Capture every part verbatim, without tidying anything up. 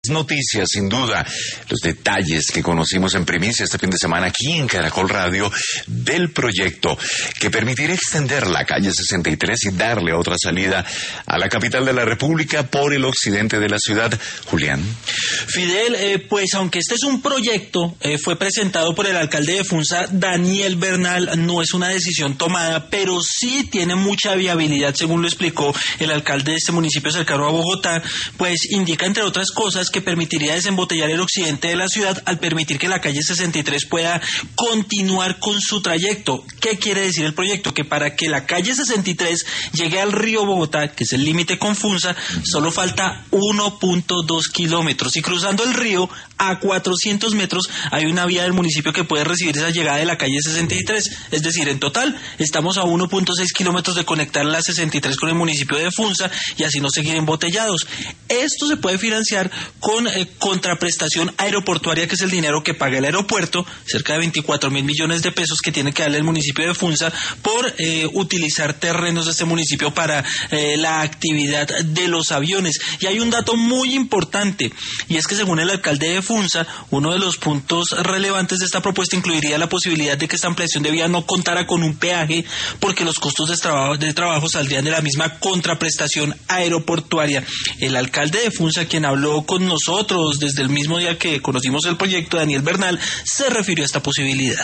Noticias, sin duda, los detalles que conocimos en primicia este fin de semana aquí en Caracol Radio del proyecto que permitirá extender la calle sesenta y tres y darle otra salida a la capital de la República por el occidente de la ciudad. Julián. Fidel, eh, pues aunque este es un proyecto, eh, fue presentado por el alcalde de Funza, Daniel Bernal, no es una decisión tomada, pero sí tiene mucha viabilidad, según lo explicó el alcalde de este municipio cercano a Bogotá, pues indica entre otras cosas que permitiría desembotellar el occidente de la ciudad al permitir que la calle sesenta y tres pueda continuar con su trayecto. ¿Qué quiere decir el proyecto? Que para que la calle sesenta y tres llegue al río Bogotá, que es el límite con Funza, solo falta uno punto dos kilómetros, y cruzando el río a cuatrocientos metros hay una vía del municipio que puede recibir esa llegada de la calle sesenta y tres, es decir, en total estamos a uno punto seis kilómetros de conectar la sesenta y tres con el municipio de Funza y así no seguir embotellados. Esto se puede financiar con eh, contraprestación aeroportuaria, que es el dinero que paga el aeropuerto, cerca de veinticuatro mil millones de pesos que tiene que darle el municipio de Funza por eh, utilizar terrenos de este municipio para eh, la actividad de los aviones. Y hay un dato muy importante, y es que según el alcalde de Funza, uno de los puntos relevantes de esta propuesta incluiría la posibilidad de que esta ampliación de vía no contara con un peaje, porque los costos de trabajo, de trabajo saldrían de la misma contraprestación aeroportuaria. El alcalde de Funza, quien habló con nosotros desde el mismo día que conocimos el proyecto, Daniel Bernal, se refirió a esta posibilidad.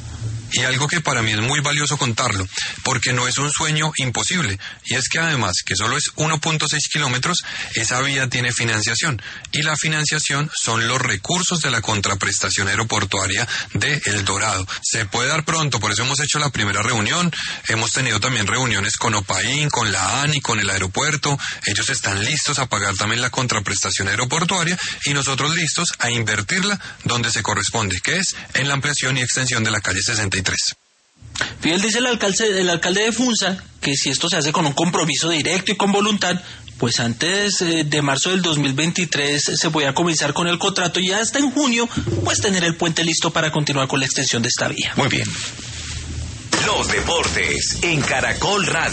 Y algo que para mí es muy valioso contarlo, porque no es un sueño imposible, y es que además que solo es uno punto seis kilómetros, esa vía tiene financiación, y la financiación son los recursos de la contraprestación aeroportuaria de El Dorado. Se puede dar pronto, por eso hemos hecho la primera reunión, hemos tenido también reuniones con Opaín, con la ANI, con el aeropuerto, ellos están listos a pagar también la contraprestación aeroportuaria, y nosotros listos a invertirla donde se corresponde, que es en la ampliación y extensión de la calle sesenta y tres. Fidel, dice el alcalde, el alcalde de Funza que si esto se hace con un compromiso directo y con voluntad, pues antes eh, de marzo del dos mil veintitrés se voy a comenzar con el contrato y hasta en junio pues tener el puente listo para continuar con la extensión de esta vía. Muy bien. Los deportes en Caracol Radio.